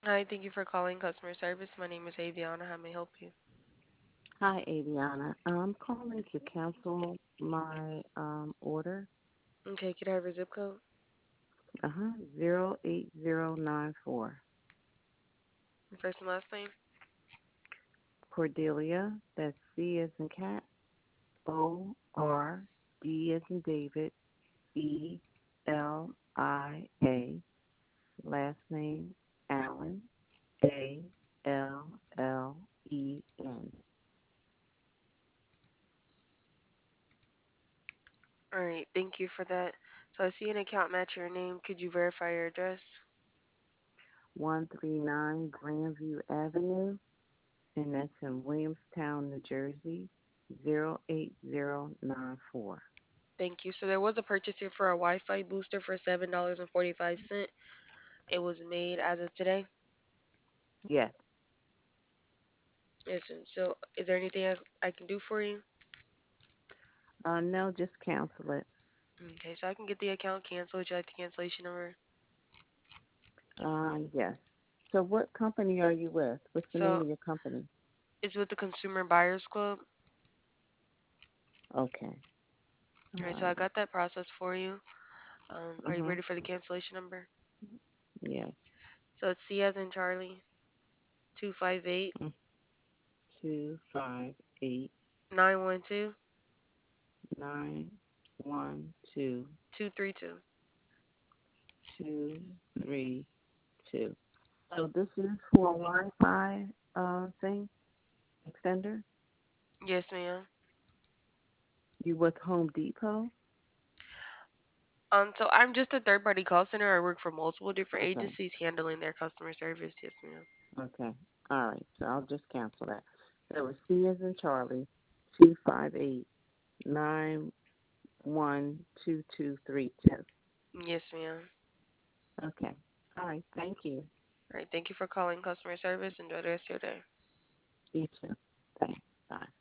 Hi, thank you for calling customer service. My name is Aviana. How may I help you? Hi, Aviana. I'm calling to cancel my order. Okay, can I have your zip code? 08094. Your first and last name? Cordelia. That's C as in cat. ORD as in David. ELIA. Last name Allen. ALLEN. All right, thank you for that. So I see an account match your name. Could you verify your address? 139 Grandview Avenue, and that's in Williamstown, New Jersey, 08094. Thank you. So there was a purchase here for a Wi-Fi booster for $7.45. It was made as of today. Yes. Yes, sir. So is there anything I can do for you? No, just cancel it. Okay, so I can get the account canceled. Would you like the cancellation number? Yes. So what company are you with? What's the name So of your company? it's with the Consumer Buyers Club. Okay. All All right, so I right. got that process for you. Are you Mhm. ready for the cancellation number? Yes. So it's C as in Charlie, 258 Mm. 258 912 912 232. 232. So this is for a Wi-Fi thing extender. Yes, ma'am. You with Home Depot? So I'm just a third party call center. I work for multiple different Okay. agencies handling their customer service. Yes, ma'am. Okay. All right. So I'll just cancel that. That was C as in Charlie, 258 912232. Yes, ma'am. Okay. All right. Thank you. All right. Thank you for calling customer service. Enjoy the rest of your day. You too. Thanks. Bye.